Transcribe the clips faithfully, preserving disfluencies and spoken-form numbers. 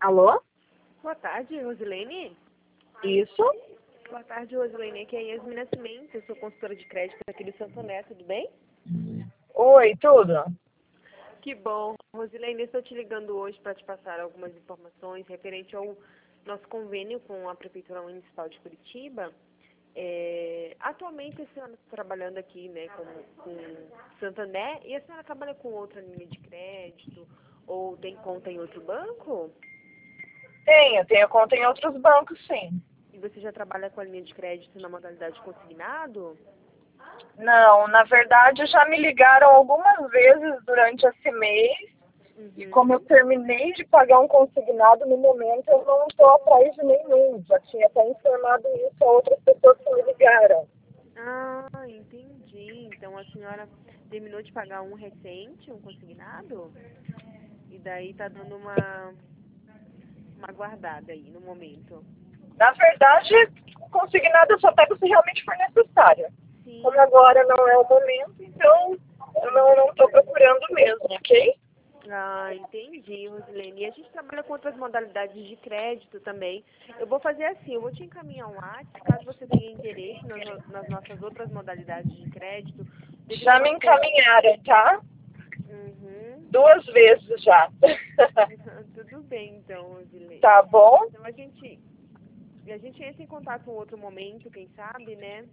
Alô? Boa tarde, Rosilene. Isso? Boa tarde, Rosilene. Aqui é Yasmin Nascimento. Eu sou consultora de crédito aqui do Santo André, tudo bem? Oi, tudo? Que bom. Rosilene, eu estou te ligando hoje para te passar algumas informações referente ao nosso convênio com a Prefeitura Municipal de Curitiba. É, atualmente a senhora está trabalhando aqui, né, com, com Santander, e a senhora trabalha com outra linha de crédito ou tem conta em outro banco? Tenho, tenho conta em outros bancos, sim. E você já trabalha com a linha de crédito na modalidade consignado? Não, na verdade já me ligaram algumas vezes durante esse mês. Uhum. E como eu terminei de pagar um consignado, no momento eu não estou atrás de nenhum. Já tinha até informado isso a outras pessoas que me ligaram. Ah, entendi. Então a senhora terminou de pagar um recente, um consignado? E daí tá dando uma, uma guardada aí no momento. Na verdade, o consignado eu só pego se realmente for necessário. Sim. Como agora não é o momento, então eu não estou procurando mesmo, ok? Ah, entendi, Rosilene. E a gente trabalha com outras modalidades de crédito também. Eu vou fazer assim, eu vou te encaminhar um WhatsApp, caso você tenha interesse nas, nas nossas outras modalidades de crédito. Devido ao Já me nosso... encaminharam, tá? Uhum. Duas vezes já. Tudo bem, então, Rosilene. Tá bom? Então a gente, a gente entra em contato em outro momento, quem sabe, né?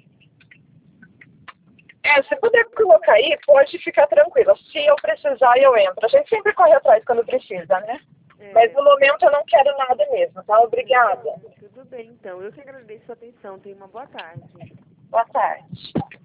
É, se puder colocar aí, pode ficar tranquila. Se eu precisar, eu entro. A gente sempre corre atrás quando precisa, né? Mas É, no momento eu não quero nada mesmo, tá? Obrigada. tudo bem, então. Eu que agradeço a sua atenção. Tenha uma boa tarde. Boa tarde.